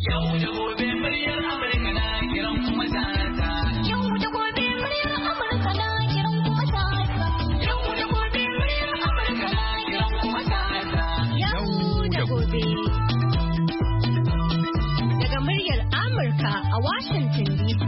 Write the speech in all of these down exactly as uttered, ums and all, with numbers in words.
Yau da gobe muryar Amurka na kiran kuma ta. Yau da gobe muryar Amurka na kiran kuma ta. Yau da gobe muryar Amurka na kiran kuma ta. Yau da gobe. Daga muryar Amurka a Washington D C.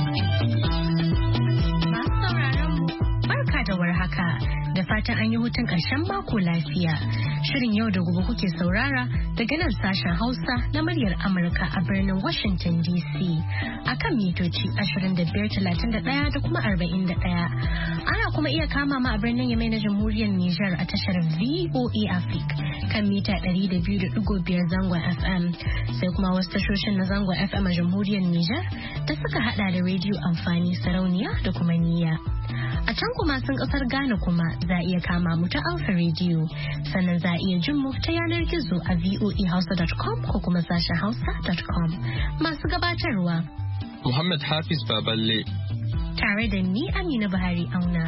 Masu sauraron mu barka da warhaka. Da fatan an yi hutun ƙarshen mako lafiya. Shirin yau da gobe kuke saurara daga nan sashen Hausa na muryar Amurka a birnin Washington D C a kan mitoci ashirin da biyar talatin da ɗaya da kuma arba'in da ɗaya. Ana kuma iya kama ma a birnin Yamai na Jamhuriyar Nijar a tashar V O A Africa kan mita ɗari da biyu da ɗigo biyar zangon F M. Sai kuma wasu tashoshin na zangon F M a Jamhuriyar Nijar da suka hada da rediyo amfani sarauniya da kuma niyya. A can kuma sun kasar Ghana kuma za a iya kama mu ta Alpha Radio sannan za a iya jin mu ta yanar gizo a voahausa dot com ko kuma sashen hausa dot com. Masu gabatarwa Muhammad Hafiz Baballe tare da ni Amina Buhari Auna.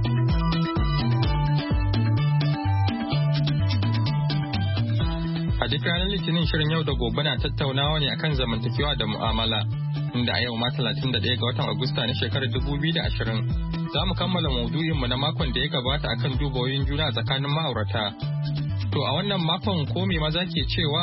A duk ranar Litinin shirin yau da gobe na tattaunawa ne akan zamantakewa da mu'amala inda a yau ma talatin da ɗaya ga watan Agusta na shekarar dubu biyu da ashirin. Za mu kammala maudu'inmu na makon da ya gabata akan duba wayoyin juna tsakanin ma'aurata. To a wannan makon ko me maza ke cewa?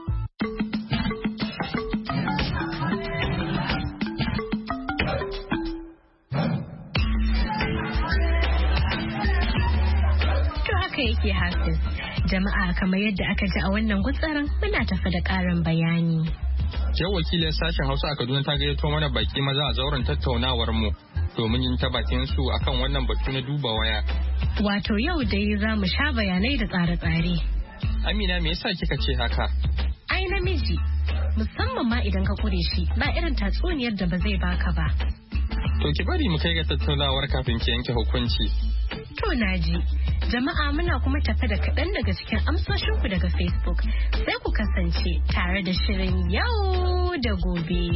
To haka yake Hafiz. Jama'a kamar yadda aka ji a wannan gutsaran muna tafi da ƙarin bayani. Yau wakilin sashen Hausa a Kaduna ta gayyato mana baki maza a zauren tattaunawar mu. Domin yin ta bakin su akan wannan batu na duba waya. Wato yau dai za mu sha bayanai da tsare-tsare. Amina me yasa kika ce haka? Ai namiji, musamman ma idan ka kure shi ba irin tatsuniyar da ba zai baka ba. To ki bari mu kai ga tattaunawar kafin ki yanke hukunci. To naji. Jama'a muna kuma tafe da kaɗan daga cikin amsoshinku daga Facebook. Sai ku kasance tare da shirin yau da gobe.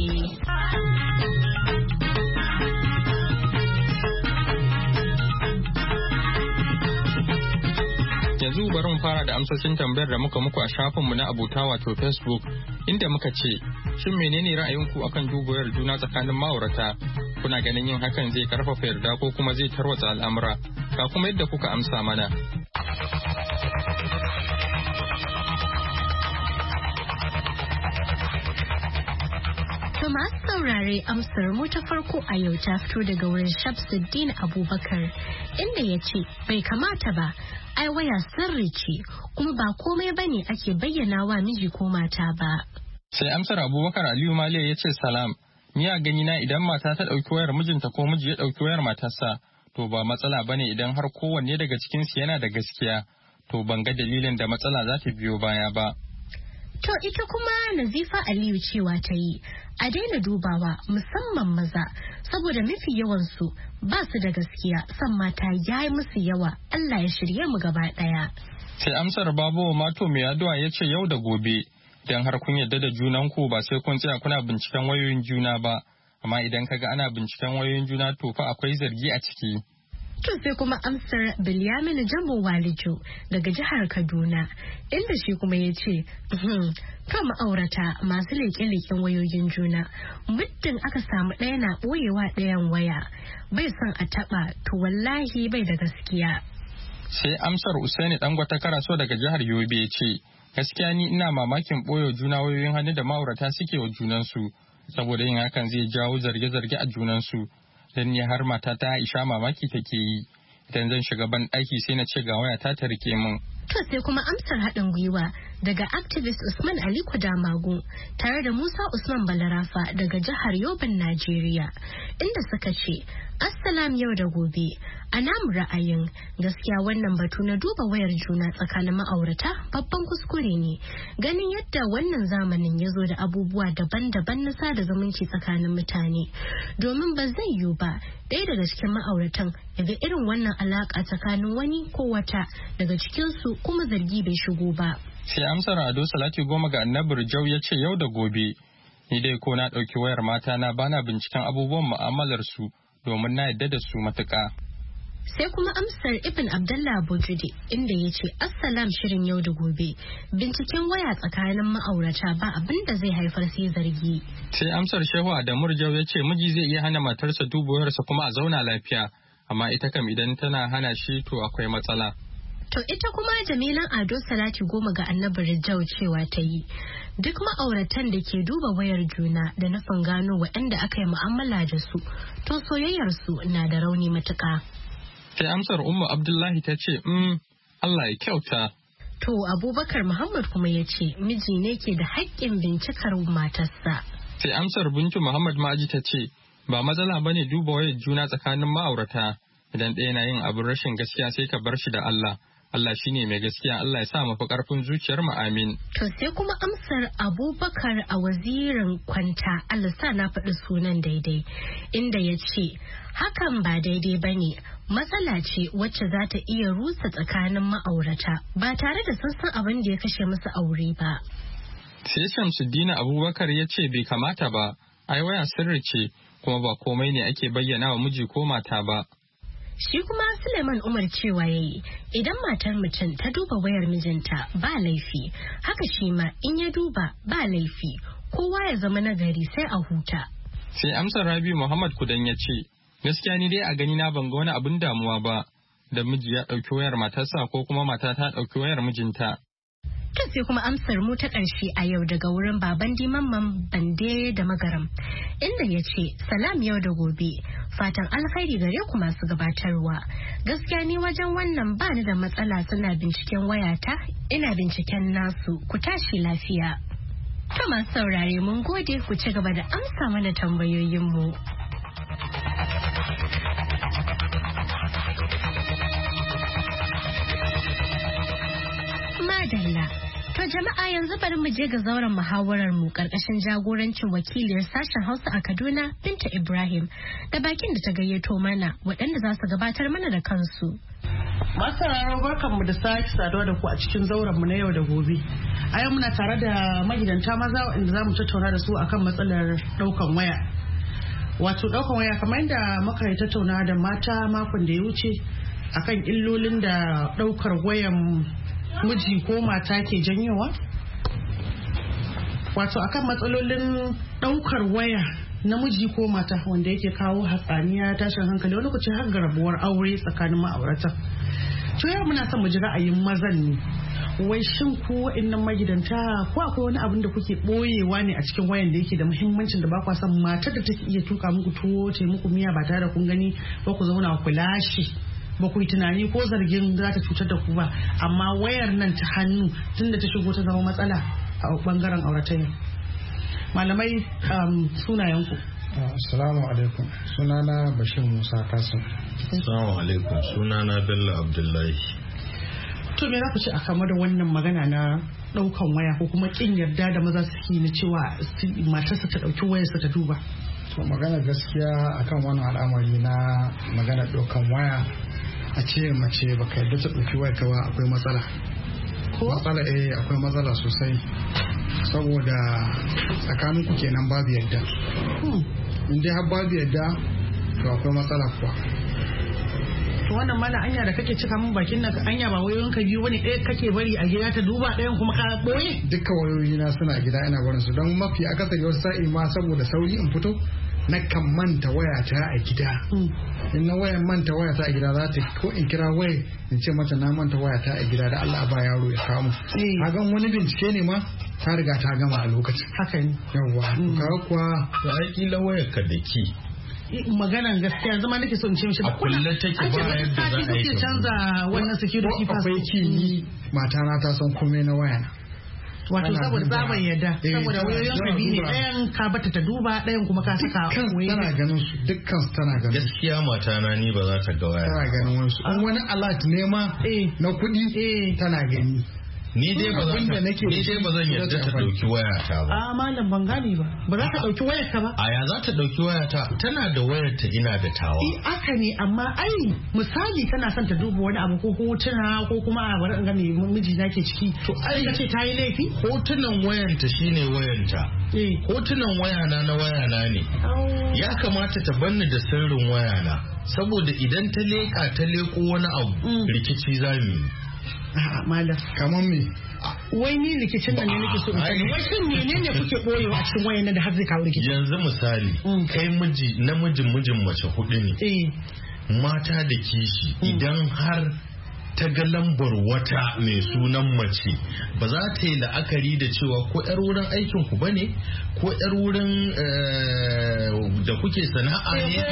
Yanzu bari mu fara da amsoshin tambayar da muka muku a shafinmu na abota wato Facebook inda muka ce shin menene ra'ayinku akan dubayar juna tsakanin ma'aurata? Kuna ganin yin hakan zai karfafa yarda ko kuma zai tarwatsa al'amura? Ga kuma yadda kuka amsa mana. To masu saurare amsar mu ta farko a yau ta fito daga wurin Shamsuddin Abubakar inda ya ce bai kamata ba ai waya sirri ce kuma ba komai bane ake bayyana wa miji ko mata ba. Sai amsar Abubakar Aliyu Maliya ya ce salam. Ni a gani na idan mata ta ɗauki wayar mijinta ko miji ya ɗauki wayar matarsa to ba matsala bane idan har kowanne daga cikinsu yana da gaskiya to ban ga dalilin da matsala za ta biyo baya ba. To ita kuma Nazifa Aliyu cewa ta yi a daina dubawa musamman maza saboda mafi yawansu ba su da gaskiya san mata ya yi musu yawa Allah ya shirye mu gaba ɗaya. Sai amsar Babu Mato mai addu'a ya ce yau da gobe idan har kun yarda da junanku ba sai kun tsaya kuna binciken wayoyin juna ba amma idan kaga ana binciken wayoyin juna to fa akwai zargi a ciki. To sai kuma amsar Bilyaminu Jambo Walijo daga jihar Kaduna inda shi kuma ya ce kan ma'aurata masu leƙe-leƙen wayoyin juna muddin aka samu ɗaya na ɓoyewa ɗayan waya bai son a taɓa to wallahi bai da gaskiya. Sai amsar Usaini Dangwata Karaso daga jihar Yobe ya ce gaskiya ni ina mamakin ɓoye juna wayoyin hannu da ma'aurata suke wa junansu saboda yin hakan zai jawo zarge-zarge a junansu. Dan ni har mata ta Aisha mamaki take yi idan zan shiga ban ɗaki sai na ce ga waya ta ta rike min. To sai kuma amsar haɗin gwiwa daga activist Usman Ali Kudamago tare da Musa Usman Balarafa daga jihar Yoben Najeriya inda suka ce Assalam yau da gobe a namu ra'ayin gaskiya wannan batu na duba wayar juna tsakanin ma'aurata babban kuskure ne ganin yadda wannan zamanin ya zo da abubuwa daban-daban na sada zumunci tsakanin mutane domin ba zai yiwu ba ɗaya daga cikin ma'auratan ya ga irin wannan alaƙa tsakanin wani ko wata daga cikinsu kuma zargi bai shigo ba. Sai amsar Ado Salati Goma ga Annabi Jau ya ce yau da gobe ni dai ko na ɗauki wayar mata na bana binciken abubuwan mu'amalar su domin na yadda da su matuƙa. Sai kuma amsar Ibn Abdullah Bojude inda ya ce Assalam shirin yau da gobe. Binciken waya tsakanin ma'aurata ba abin da zai haifar sai zargi. Sai amsar Shehu Adamu Rijau ya ce miji zai iya hana matarsa duba wayarsa kuma a zauna lafiya. Amma ita kam idan tana hana shi to akwai matsala. To ita kuma Jamilan Ado Salati goma ga Annabi Rijau cewa ta yi. Duk ma'auratan da ke duba wayar juna da nufin gano waɗanda aka yi mu'amala da su, to soyayyarsu na da rauni matuƙa. Sai amsar Ummu Abdullahi ta ce, "Mm, Allah ya kyauta." To Abubakar Muhammad kuma ya ce, miji ne ke da haƙƙin bincikar matarsa. Sai amsar Bintu Muhammad Ma'aji ta ce, "Ba matsala bane duba wayar juna tsakanin ma'aurata. Idan ɗaya na yin abin rashin gaskiya sai ka bar shi da Allah. Allah shi ne mai gaskiya, Allah ya sa mafi ƙarfin zuciyar mu amin." To sai kuma amsar Abubakar a wazirin kwanta, Allah sa na faɗi sunan daidai, inda ya ce, hakan ba daidai ba ne, matsala ce wacce za ta iya rusa tsakanin ma'aurata ba tare da sun san abin da ya kashe musu aure ba. Sai Shamsuddin Abubakar ya ce bai kamata ba, ai waya sirri ce, kuma ba komai ne ake bayyana wa miji ko mata ba. Shi kuma Suleiman Umar cewa ya yi, idan matar mutum ta duba wayar mijinta ba laifi, haka shi ma in ya duba ba laifi, kowa ya zama nagari sai a huta. Sai amsar Rabi Muhammad Kudan ya ce, gaskiya ni dai a gani na ban ga wani abin damuwa ba, da miji ya ɗauki wayar matarsa ko kuma mata ta ɗauki wayar mijinta. To sai kuma amsar mu ta ƙarshe a yau daga wurin baban Mamman Bande da Magaram, inda ya ce, salam yau da gobe, fatan alkhairi gare ku masu gabatarwa. Gaskiya ni wajen wannan ba ni da matsala, suna binciken wayata, ina binciken nasu, ku tashi lafiya. To masu saurare mun gode, ku ci gaba da amsa mana tambayoyinmu. Madalla. To jama'a yanzu bari mu je ga zauren muhawarar mu karkashin jagorancin wakiliyar sashen Hausa a Kaduna Binta Ibrahim da bakin da ta gayyato mana waɗanda za su gabatar mana da kansu. Masu sauraro barkanmu da sake saduwa da ku a cikin zauren mu na yau da gobe. A yau muna tare da magidanta maza waɗanda za mu tattauna da su akan matsalar ɗaukan waya. Wato ɗaukan waya kamar yadda muka yi tattauna da mata makon da ya wuce akan illolin da ɗaukar wayan miji ko mata ke janyowa, wato akan matsalolin daukar waya na miji ko mata wanda yake kawo hatsaniya, tashin hankali, wani lokaci har rabuwar aure tsakanin ma'aurata. To yau muna son mu ji ra'ayin mazan ne, wai shin ku wa'annan magidanta ko akwai wani abin da kuke boyewa ne a cikin wayan da yake da muhimmancin da ba kwa son matar da take iya tuka muku tuwo ta muku miya ba tare da kun gani ba, ku zauna ku lashe, ba ku yi tunani ko zargin za ta cutar da ku ba, amma wayar nan ta hannu tunda ta shigo ta zama matsala a bangaren auratayya. Malamai sunayenku. Assalamu alaikum, sunana Bashir Musa Kasim. Assalamu alaikum, sunana Bello Abdullahi. To me za ku ce a kama da wannan magana na daukan waya ko kuma kin yarda da maza suke na cewa matarsa ta dauki wayarsa ta duba? To magana gaskiya akan wannan al'amari na magana daukan waya, a ce mace baka yarda ta dauki waya ka ba, akwai matsala. Ko matsala eh akwai matsala sosai, saboda tsakanin ku kenan babu yarda. In dai har babu yarda to akwai matsala kuwa. To wannan mala anya da kake cika min bakin nan, anya ba wayoyin ka biyu bane, ɗaya kake bari a gida ta duba, ɗayan kuma ka boye? Dukkan wayoyi na suna gida, ina barin su don mafi akasari wasu sa'i ma saboda sauri in fito na kan manta wayata a gida. In na wayan manta wayata a gida za ta ko in kira waya in ce mata na manta wayata a gida da Allah ba yaro ya kawo. Hagan wani bincike ne ma ta riga ta gama a lokacin. Haka ne. Yawwa. Kawo kuwa to ai kila wayar ka da ki. Maganan gaskiya zama nake so in ce mishi a kullum take ba yadda za a yi canza wannan security pass. Akwai ki ni mata na ta san komai na wayana. Wato saboda zaban yadda, saboda wayoyin ka biyu ne, ɗayan ka bata ta duba, ɗayan kuma ka saka wayoyi. Tana ganin su, dukkan su tana ganin. Gaskiya mata na ni ba za ta ga waya. Tana ganin wani su. Wani alert ne ma na kuɗi tana gani. Ni dai ba zan ni dai ba zan yarda ta dauki wayata ba. A malam ban gane ba. Ba za ta dauki wayar ta ba? A ya za ta dauki wayata? Tana da wayar ta, ina da tawa. Eh aka ne, amma ai misali tana son ta duba wani abu ko hotuna ko kuma a bari in ga me miji nake ciki. To ai kace ta yi laifi? Hotunan wayanta shine wayanta. Eh hotunan wayana na wayana ne. Ya kamata ta banni da sirrin wayana. saboda idan ta leka ta leko wani abu rikici za mu yi. A'a malam. Kamar me? Wai ni rikicin nan ne nake so in sani. Wai shin menene kuke boyewa a cikin wayan nan da har zai kawo rikici? Yanzu misali kai miji namijin mijin mace hudu ne. Eh. Mata da kishi idan har ta ga lambar wata mai sunan mace ba za ta yi la'akari da cewa ko 'yar wurin aikin ku bane ko 'yar wurin da kuke sana'a ne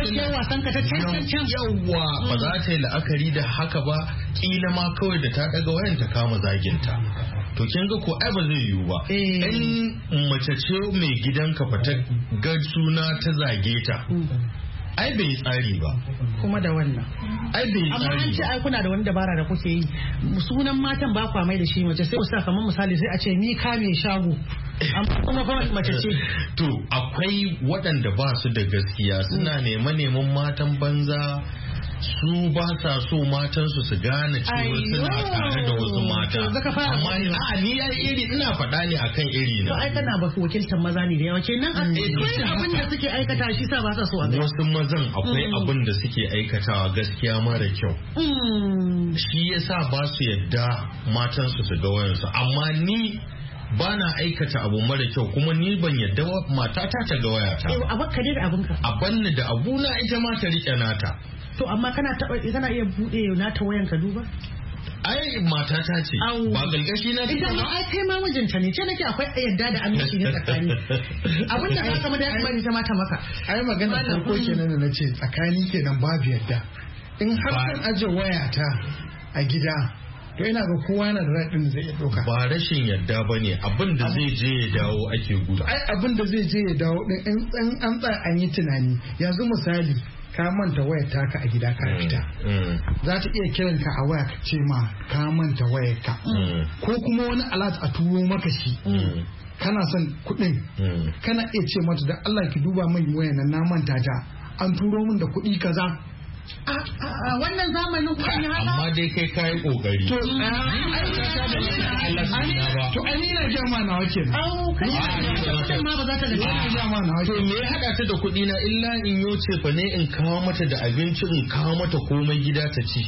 yawwa ba za ta yi la'akari da haka ba kila ma kawai da ta daga wayan ta kama zaginta to kin ga ko ai ba zai yiwu ba in mace ce mai gidanka fa ta ga suna ta zage ta ai bai tsari ba kuma da wannan ai bai tsari amma an ce ai kuna da wani dabara da kuke yi sunan matan ba kwa mai da shi mace sai ku sa kamar misali sai a ce ni ka mai shago amma kuma fa mace ce to akwai waɗanda ba su da gaskiya suna neman neman matan banza su ba sa so matansu su gane cewa suna tare da wasu mata amma a ni ya iri ina faɗa ne akan iri na to ai kana ba wakiltar maza ne da yawa kenan akwai abin da suke aikata shi sa ba sa so a ga wasu mazan akwai abin da suke aikatawa gaskiya mara kyau shi yasa ba su yadda matansu su ga wayansu amma ni ba na aikata abu mara kyau kuma ni ban yadda matata ta ga wayata a bakka da abinka a banni da abuna ita ma ta rike nata to amma kana taba kana iya bude nata wayan ka duba ai matata ce ba galgashi na ita ma ai kai ma mijinta ne ce nake akwai yadda da aminci ne tsakani abin da aka da ya bari ta mata maka ai magana farko kenan da nace tsakani kenan babu yadda in har kan aje wayata a gida to ina ga kowa yana da right din da zai iya doka ba rashin yadda bane abin da zai je ya dawo ake gudu ai abin da zai je ya dawo din in an tsaya an yi tunani yanzu misali ka manta wayar taka a gida ka fita za ta iya kiran ka a waya ka ce ma ka manta wayar ka ko kuma wani alat a turo maka shi kana son kuɗin kana iya ce mata da Allah ki duba min wayar nan na manta ta an turo min da kuɗi kaza a wannan zamanin kuɗi haka amma dai kai kayi kokari to to an yi na jama na wake au kai ma ba za ta da jama na wake to me ya hada ta da kuɗi na illa in yo ce fa ne in kawo mata da abinci in kawo mata komai gida ta ci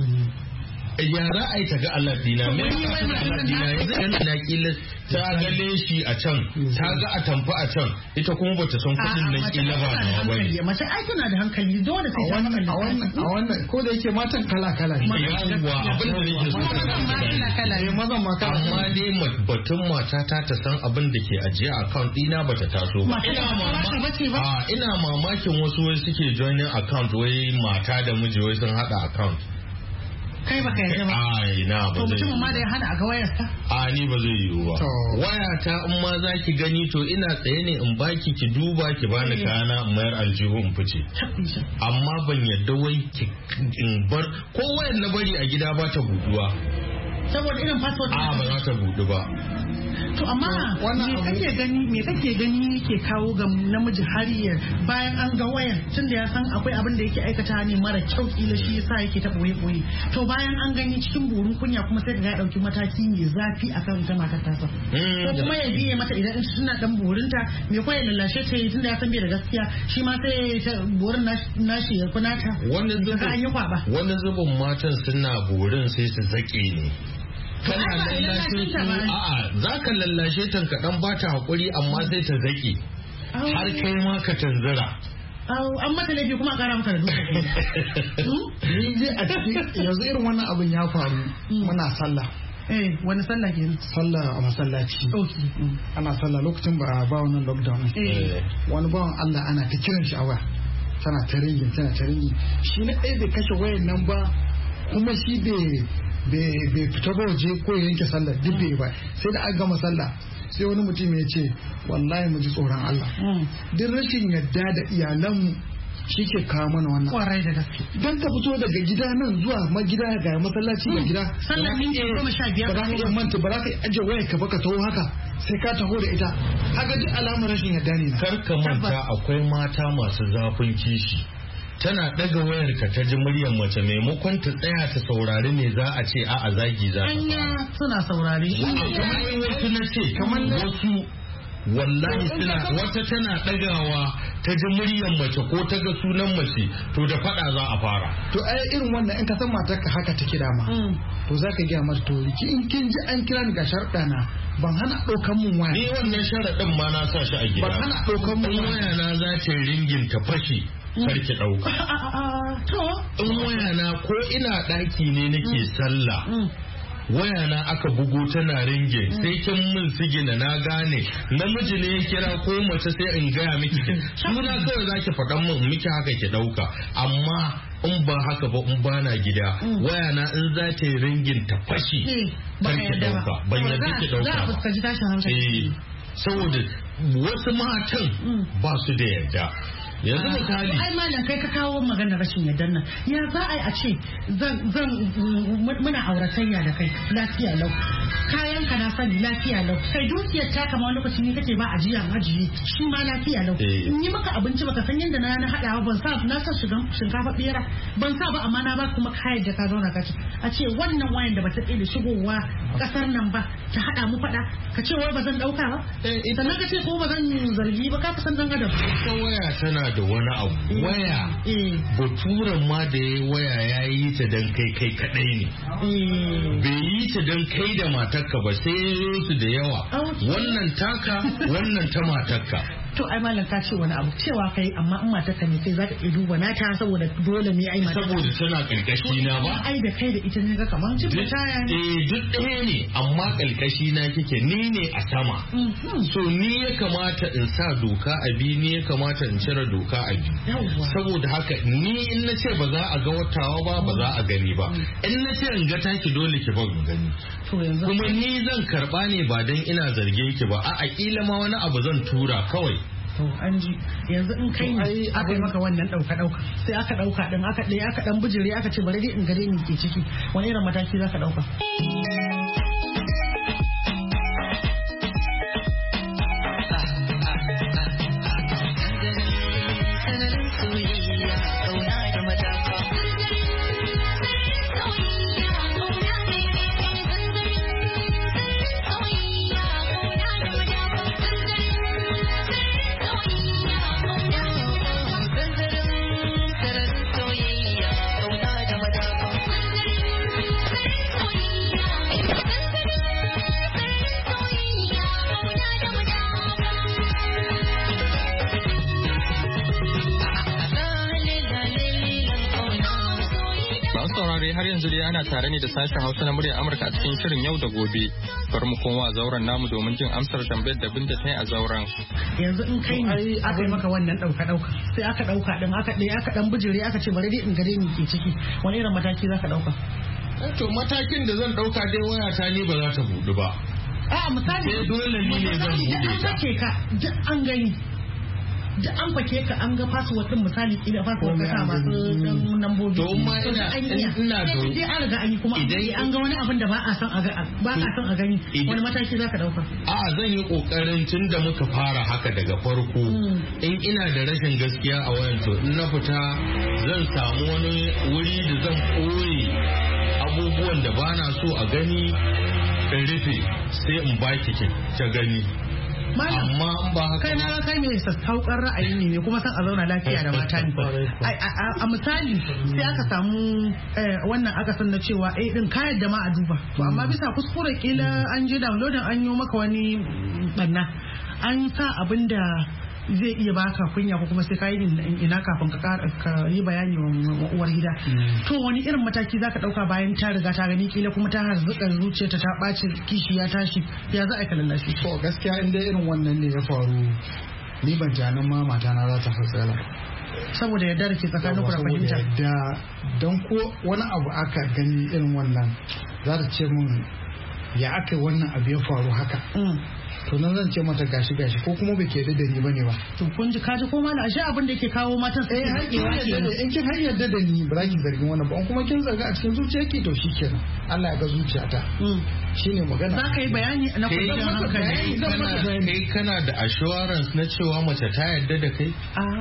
ya ra'ayi ta ga Allah dina me Allah dina yanzu yana da kila ta ga leshi a can ta ga atamfa a can ita kuma bata san kudin nan kila ba na bane mace ai tana da hankali dole sai ta hankali a wannan a wannan ko da yake matan kala kala ne yawa abin da nake so kala kala ne mazan ma kala amma dai batun matata ta san abin da ke ajiye account dina bata taso ba ina mamaki ina mamakin wasu wai suke joining account wai mata da miji wai sun hada account kai baka yarda ba ai na ba zai mutum ma da ya hana a ga wayarsa a ni ba zai yiwu ba wayata in ma za ki gani to ina tsaye ne in baki ki duba ki bani kayana in mayar aljihu in fice amma ban yarda wai ki in bar ko wayar na bari a gida ba ta buduwa saboda irin password a ba za ta budu ba to amma me kake gani me kake gani ke kawo ga namiji har ya bayan an ga wayar tunda ya san akwai abin da yake aikata ne mara kyau kila shi yasa yake ta boye boye to bayan an gani cikin burin kunya kuma sai ga ya dauki mataki mai zafi akan ita matar ta ko kuma ya biye mata idan suna dan burinta me ko ya lallashe ta tunda ya san bai da gaskiya shi ma sai ta burin nashi ya kunata wannan zubin wannan zubin matan suna burin sai su zake ne kana lallashe su a'a za ka lallashe ta ka dan bata hakuri amma sai ta zaki har kai ma ka tanzira an mata laifi kuma a kara maka da duka ni dai a cikin yanzu irin wannan abin ya faru muna sallah eh wani sallah kenan sallah a masallaci ana sallah lokacin ba ba wannan lockdown wani bawan Allah ana ta kiran shi a waya tana ta ringin tana ta ringin shi na ɗaya bai kashe wayan nan ba kuma shi bai bai fita ba waje ko ya yanke sallah duk bai ba sai da aka gama sallah sai wani mutum ya ce wallahi mu ji tsoron Allah duk rashin yadda da iyalanmu shi ke kawo mana wannan kwarai da gaske dan ka fito daga gida nan zuwa ma gida ga masallaci da gida sallah min ce goma sha biyar ba za ka iya manta ba za ka aje wayar ka baka taho haka sai ka taho da ita haka duk alamar rashin yadda ne kar ka manta akwai mata masu zafin kishi tana daga wayar ka ta ji muryar mace maimakon ta tsaya ta saurari me za a ce a a zagi za ta fara suna saurari kamar wasu na ce kamar wasu wallahi suna wata tana ɗagawa ta ji muryar mace ko ta ga sunan mace to da faɗa za a fara. To ai irin wannan in ka san matarka haka take dama to za ka gaya mata to in kin ji an kira ni ga sharɗa na ban hana ɗaukan mun waya. Ni wannan sharaɗin ma na sa shi a gida. Ban hana ɗaukan mun waya na za ta ringin ta fashi. Karki ɗauka. In wayana ko ina ɗaki ne nake sallah. Wayana aka bugo tana ringin sai kin min sigina na gane namiji ne ya kira ko mace sai in gaya miki suna kawai zaki faɗan min miki haka ki ɗauka amma in ba haka ba in bana gida wayana in za ta yi ringin ta fashi karki ɗauka ban yadda ki ɗauka ba. Saboda wasu matan ba su da yadda. Yanzu misali ai malam kai ka kawo maganar rashin yardar nan ya za a yi a ce zan zan muna auratayya da kai lafiya lau kayan ka na sani lafiya lau kai dukiyar ta kama wani lokaci ne kake ba ajiya ajiye shi ma lafiya lau in yi maka abinci baka san yadda na na hadawa ban sa na sa shinkafa bera ban sa ba amma na ba kuma kayan da ka zauna ka ci a ce wannan wayan da bata da shigowa kasar nan ba ta hada mu fada ka ce wai ba zan dauka ba sannan ka ce ko ba zan zargi ba ka san dan adam ita waya tana da wani abu waya baturan ma da ya waya ya yi ta dan kai kai kadai ne bai yi ta dan kai da matarka ba sai su da yawa wannan taka wannan ta matarka. To ai malam ka ce wani abu cewa kai amma in matarka ne sai zaka iya duba nata saboda dole ne ai matarka saboda tana karkashi na ba ai da kai da ita ne ga kaman cin taya ne eh duk ɗaya ne amma karkashi na kike ni ne a sama so ni ya kamata in sa doka a bi ni ya kamata in cire doka a bi saboda haka ni in na ce ba za a ga watawa ba ba za a gani ba in na ce in ga taki dole ki ba gani kuma ni zan karba ne ba dan ina zargin ki ba a kila ma wani abu zan tura kawai. To an ji yanzu in kai ne aka yi maka wannan dauka dauka sai aka dauka din aka ɗaya aka dan bijire aka ce bari dai in gare ni ke ciki wani irin mataki zaka dauka? Har yanzu dai ana tare ne da sashen Hausa na muryar Amurka a cikin shirin yau da gobe. Bari mu koma zauren namu domin jin amsar tambayar da Binta ta yi a zauren. Yanzu in kai ne aka yi maka wannan dauka dauka sai aka dauka din aka ɗaya aka dan bijire aka ce bari dai in gare ni ke ciki wani irin mataki zaka dauka? To matakin da zan dauka dai waya ta ni ba za ta budu ba. A misali sai dole ni ne zan bude ta. Ka duk an gani da an fake ka an ga password din misali ina password ka sa masu dan nambobi to ma ina ina da dai an riga an yi kuma an ga wani abin da ba a san a ga ba a san a gani wani mataki zaka dauka? A zan yi kokarin tun da muka fara haka daga farko in ina da rashin gaskiya a wayan to in na fita zan samu wani wuri da zan koyi abubuwan da bana so a gani in rufe sai in baki ta gani. Amma in ba haka kai na kai ne sassaukar ra'ayi ne kuma san a zauna lafiya da mata ne. A misali sai aka samu wannan aka san na cewa eh din kayan da ma a duba to amma bisa kuskure kila an je downloading an yi maka wani banna an sa abin da zai iya baka kunya ko kuma sai ka yi ina kafin ka yi bayani wa uwar gida. To wani irin mataki zaka dauka bayan ta riga ta gani kila kuma ta harzuka zuciyarta ta ɓaci kishi ya tashi ya za a yi kallon shi? To gaskiya in dai irin wannan ne ya faru ni ban janin ma mata na za ta fatsala. Saboda yadda da ke tsakanin ku da fahimta. Da don ko wani abu aka gani irin wannan za ta ce mun ya aka wannan abu ya faru haka. To nan zan ce mata gashi gashi ko kuma bai ke da ni bane ba. To kun ji kaji ko mana ashe abin da yake kawo matan sai har in kin har yarda da ni ba za ki zargin wannan ba kuma kin zarga a cikin zuciyarki to shikenan Allah ya ga zuciyata. Shine magana. Za ka yi bayani na kudin hankali. Kai kana da assurance na cewa mace ta yarda da kai?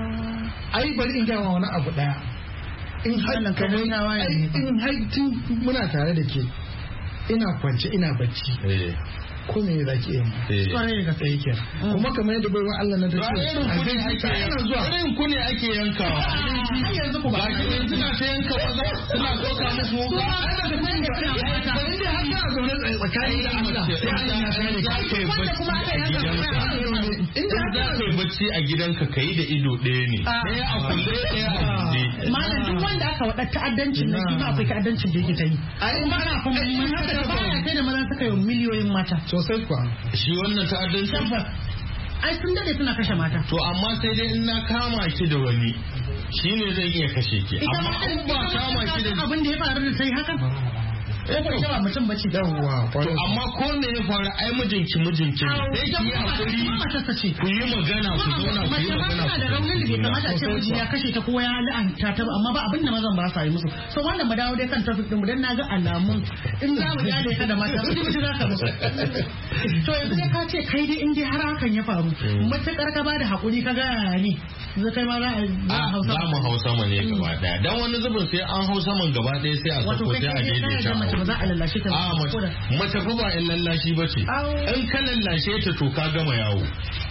Ai bari in gaya wani abu daya. In har in har tun muna tare da ke ina kwance ina bacci ko me za ki yi kwarai da kai ke kuma kamar yadda bai wa Allah na da shi a irin ake zuwa irin ku ne ake yankawa yanzu ku ba ki yanzu na ta yanka maza suna doka musu wuka da kuma da kana mata inda har ka zo ne tsakani da Allah sai Allah ya sani za ka yi bacci a gidanka in za ka yi bacci a gidanka ka yi da ido ɗaya ne ɗaya a kulle ɗaya a buɗe malam duk wanda aka wada ta'addancin nan shi ma akwai ta'addancin da yake ta yi ai ba na kuma mun haka da ba sai da maza suka yi miliyoyin mata sosai kuwa shi wannan ta'addancin ai sun dade suna kashe mata to amma sai dai in na kama ki da wani shine zan iya kashe ki amma in ba kama ki da abin da ya faru da sai haka ko ko ba mutum bace yawa to amma ko me ya faru ai mijinki mijinki sai ki yi hakuri ku yi magana ku zauna ku yi magana ku da raunin da bai kamata a ce miji ya kashe ta ko ya la'anta ta amma ba abin da mazan ba sa yi musu so wanda mu dawo dai kan topic din mu dan naga alamun in za mu gane ka da mata mutum mutum za ka musu to yanzu dai ka ce kai dai in dai har hakan ya faru matakar ka ba da hakuri ka ga ne zai kai ma za a hausa za mu hausa mu ne gaba daya dan wani zubin sai an hausa man gaba daya sai a sako sai a daidaita ba za a lallashe ta a mace fa ba in lallashi ba ce in ka lallashe ta to ka gama yawo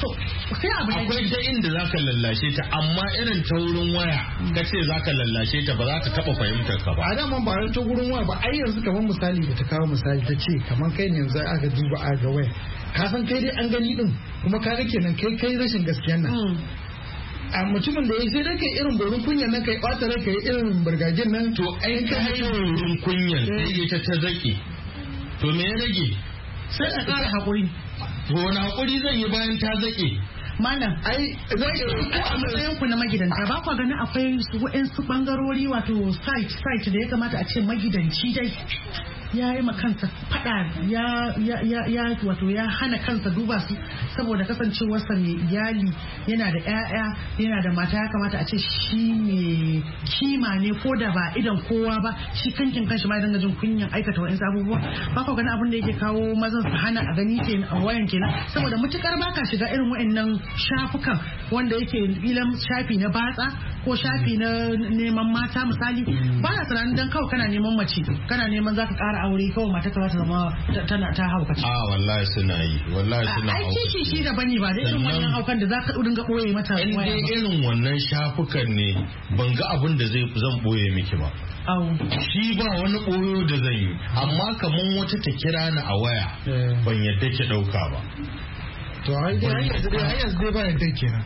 akwai ta inda za ka lallashe ta amma irin ta wurin waya ka ce za ka lallashe ta ba za ta taba fahimtar ka ba a dama ba ta wurin waya ba ai yanzu kamar misali da ta kawo misali ta ce kamar kai ne yanzu aka duba a ga waya ka san kai dai an gani din kuma ka ga kenan kai kai rashin gaskiyan nan a mutumin da ya sai dai kai irin borin kunyan nan kai bata rai kai irin burgajin nan to ai ka hayo borin kunyan sai ita ta zaki to me ya rage sai ka kara hakuri to wani hakuri zan yi bayan ta zaki malam ai zai a matsayin ku na magidanta ba ku ganin akwai waɗansu bangarori wato site site da ya kamata a ce magidanci dai ya yi ma kansa fada ya ya ya wato ya hana kansa duba su saboda kasancewarsa mai iyali yana da ƴaƴa yana da mata ya kamata a ce shi ne kima ne ko da ba idan kowa ba shi kankin kanshi ma ya dinga jin kunyan aikata wa'insu abubuwa ba ku ganin abin da yake kawo mazan su hana a gani ke a wayan kenan saboda mutukar baka shiga irin wa'annan shafukan wanda yake ilan shafi na batsa ko shafi na neman mata misali ba na tunanin dan kawai kana neman mace kana neman zaka ƙara aure kawai mata ka ta zama tana ta hauka ce. Ah wallahi suna yi wallahi suna hauka. Ai kishi shi da bane ba da irin wannan haukan da zaka dinga boye mata waya. In dai irin wannan shafukan ne ban ga abin da zai zan boye miki ba. Au. Shi ba wani boyo da zan yi amma kaman wata ta kira ni a waya ban yadda ki dauka ba. To ai dai yanzu dai yanzu dai ba yadda kenan.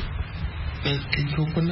Kai ko kula?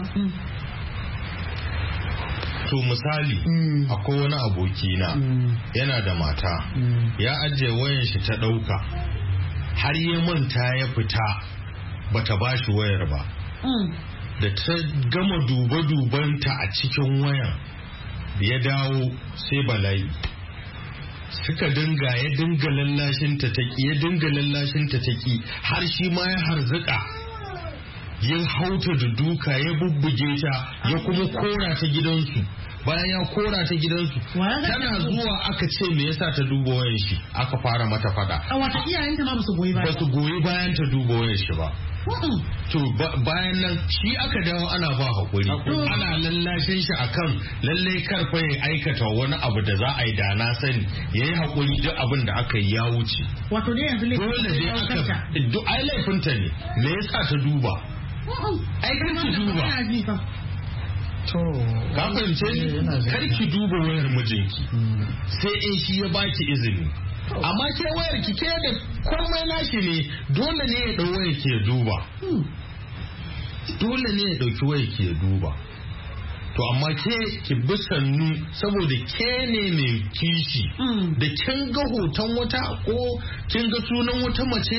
To misali mm. akwai wani abokina mm. yana da mata mm. ya ajiye wayan shi ta dauka har ya manta ya fita bata bashi wayar ba mm. da ta gama duba-dubanta a cikin wayan ya dawo sai bala'i suka dinga ya dinga lallashinta taki ya dinga lallashinta taki har shi ma ya harzuka ya hauta da duka ya bubbuge ta ya kuma kora ta gidansu bayan ya kora ta gidansu tana zuwa aka ce me yasa ta duba wayan shi aka fara mata fada a wata iyayenta ma basu goyi bayan basu goyi bayan ta duba wayan shi ba to bayan nan shi aka dawo ana ba hakuri ana lallashin shi akan lalle karfa ya aikata wani abu da za a yi da na sani yayi hakuri duk abin da aka yi ya wuce wato ne yanzu laifin duk ai laifinta ne me yasa ta duba ai kar ki duba to ka fahimce ni kar ki duba wayar mijinki sai in shi ya baki izini amma ke wayar ki ke da komai nashi ne dole ne ya dau wayar ki ya duba dole ne ya dauki wayar ki ya duba to amma ke ki bi sannu saboda ke ne mai kishi da kin ga hoton wata ko kin ga sunan wata mace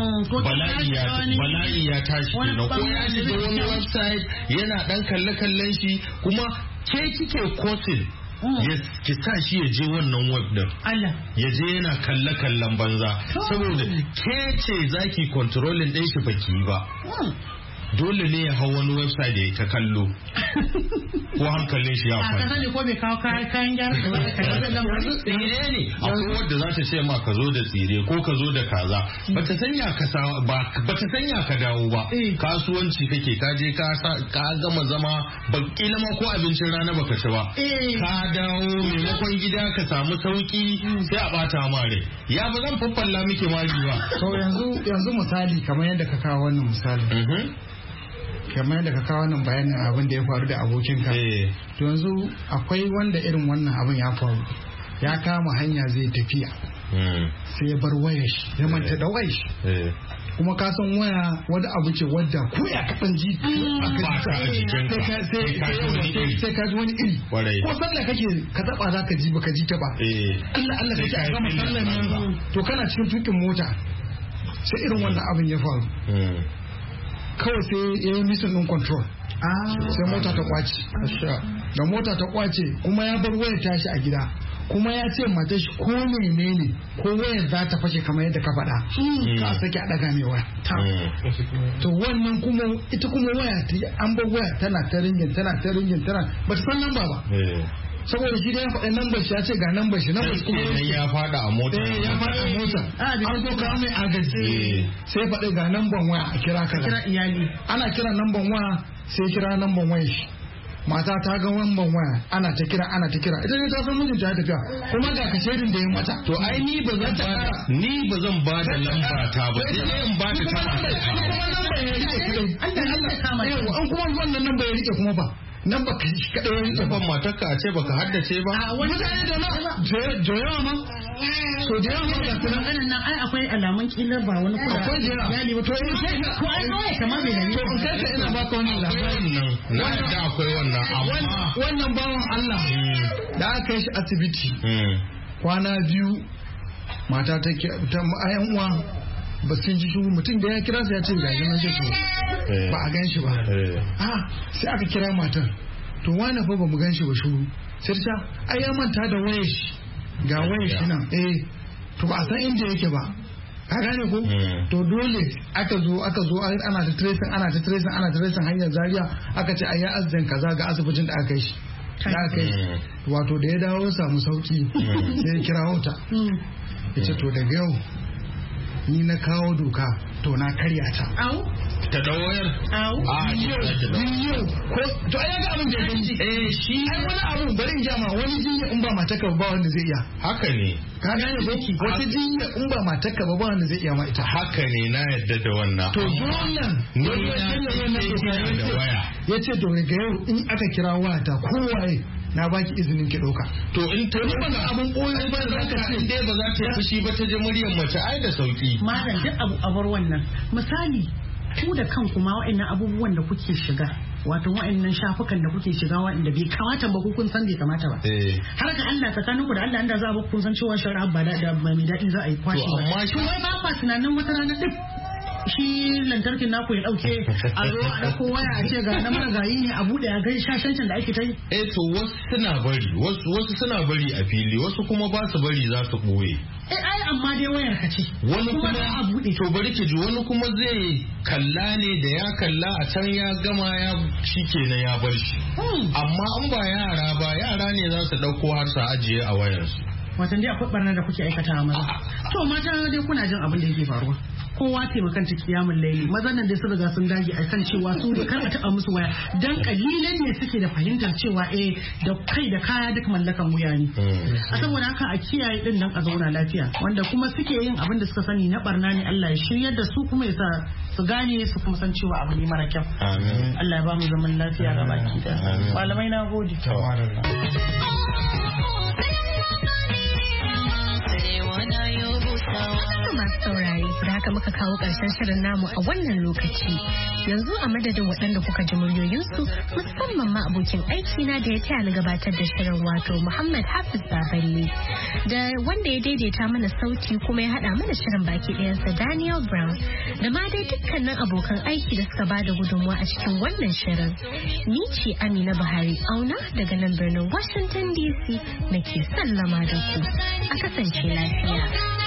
bala'i ya tashi kenan ko ya shiga wani website yana dan kalle kallon shi kuma ke kike kosin ki sa shi ya je wannan web din ya je yana kalle kallon banza saboda ke ce zaki controlling din shi baki ba dole ne ya hau wani website da ya ta kallo ko hankalin shi ya a kwanta. ka sani ko bai kawo kayan gyara da wani kayan da wani tsire ne akwai wadda za ta ce ma ka zo da tsire ko ka zo da kaza bata sanya ka bata sanya ka dawo ba kasuwanci kake ka je ka ka gama zama bakila ma ko abincin rana baka ci ba ka dawo maimakon gida ka samu sauki sai a bata ma rai ya ba zan faffalla miki mari ba. to yanzu yanzu misali kamar yadda ka kawo wannan misali kamar yadda ka kawo wannan bayanin abin da ya faru da abokinka to yanzu akwai wanda irin wannan abin ya faru ya kama hanya zai tafiya sai ya bar wayar shi ya manta da wayar shi kuma ka san waya wadda abu ce wadda ko ya kasan ji sai ka ji wani iri ko sallah kake ka taba za ka ji baka ji ta ba Allah Allah kake a gama sallah nan to kana cikin tukin mota sai irin wannan abin ya faru kawai sai ya yi mission din control sai mota ta kwace da mota ta kwace kuma ya bar wayar tashi a gida kuma ya ce mata shi ko menene ko wayar za ta fashe kamar yadda ka faɗa ka sake a ɗaga mai waya to wannan kuma ita kuma waya an bar waya tana ta ringin tana ta ringin tana ba ta san namba ba saboda shi da ya faɗa nambar shi ya ce ga nambar shi nambar shi kuma ya faɗa a mota ya faɗa a mota an zo kawo mai agaji sai faɗa ga nambar waya a kira kaza kira iyali ana kira nambar waya sai kira nambar waya shi mata ta ga nambar waya ana ta kira ana ta kira ita ne ta san mijinta ya tafiya kuma ga kasherin da ya mata to ai ni ba zan ba ni ba zan ba da lamba ta ba sai dai in ba ta ta Allah Allah kama an kuma wannan namba ya rike kuma ba nan baka shi kadai wani ban matarka a ce baka haddace ba a wani da da ma joyawa ma so da yawa ma kuma ganin nan ai akwai alamun kila ba wani kuma akwai jira iyali ba to in sai ko ai kawai kamar bai da to in kai ka ina baka wannan labarin nan na da akwai wannan amma wannan bawan Allah da aka yi shi asibiti kwana biyu mata ta ta ayan uwa ba sun ji shi mutum da ya kira su ya ce gaji nan shi ba a gan shi ba ah sai aka kira matar to wani fa ba mu gan shi ba shuru sai ta ai ya manta da wayar shi ga wayar shi nan eh to ba a san inda yake ba ka gane ko to dole aka zo aka zo ana ta tracing ana ta tracing ana ta tracing hanyar Zaria aka ce ai ya azdan kaza ga asibitin da aka yi shi da aka yi wato da ya dawo samu sauki sai ya kira wata ya ce to daga yau ni na kawo doka to na karya ta. Au? Ta dawayar? Au? A jiyo ko to ai ga abin da ya gani. Eh shi ai wani abu bari in jama wani jinya in ba mataka ba wanda zai iya. Haka ne. Ka gane ko wata jinya in ba mataka ba ba wanda zai iya ma ita. Haka ne na yadda da wannan. To wannan ni na da waya. Yace to daga yau in aka kira waya ta kowaye na baki izinin ki ɗauka. To in ta ni ban abun koyo ba za ka ce dai ba za ta yi fushi ba ta ji muryar mace ai da sauki. Malam duk abu a bar wannan. Misali ku da kanku ma wa'annan abubuwan da kuke shiga wato wa'annan shafukan da kuke shiga wa'anda bai kamata ba ku kun san bai kamata ba. Har ga Allah tsakanin ku da Allah inda za a ba kun san cewa shari'a ba da mai daɗi za a yi kwashi ba. Amma shi wai ba kwa tunanin wata rana duk shi lantarkin naku ya dauke a zo a dauko waya a ce ga na maragayi ne a bude a ga shashancin da ake ta yi. Eh to wasu suna bari wasu suna bari a fili wasu kuma ba su bari za su boye. Eh ai amma dai wayar ka ce. Wani kuma a bude. To bari ki ji wani kuma zai kalla ne da ya kalla a can ya gama ya shikenan ya bar shi. Amma an ba yara ba yara ne za su dauko har su ajiye a wayarsu. Watan dai akwai barnar da kuke aikata a maza. To mata dai kuna jin abin da yake faruwa. Kowa taimakon ta kiyamun laili mazan nan dai sun riga sun dage a kan cewa su da kar a taɓa musu waya dan kalilan ne suke da fahimtar cewa eh da kai da kaya duk mallakan wuya ne a saboda haka a kiyaye din nan a zauna lafiya wanda kuma suke yin abin da suka sani na barna ne Allah ya shiryar da su kuma ya sa su gane su kuma san cewa abu ne mara kyau Allah ya ba mu zaman lafiya ga baki da malamai na gode masu saurare da haka muka kawo ƙarshen shirin namu a wannan lokaci yanzu a madadin waɗanda kuka ji muryoyinsu musamman ma abokin aiki na da ya taya ni gabatar da shirin wato Muhammad Hafiz Baballe da wanda ya daidaita mana sauti kuma ya haɗa mana shirin baki ɗayansa Daniel Brown da ma dai dukkanin abokan aiki da suka bada gudunmawa a cikin wannan shirin ni ce Amina Buhari Auna daga nan birnin Washington D C nake sallama da ku a kasance lafiya.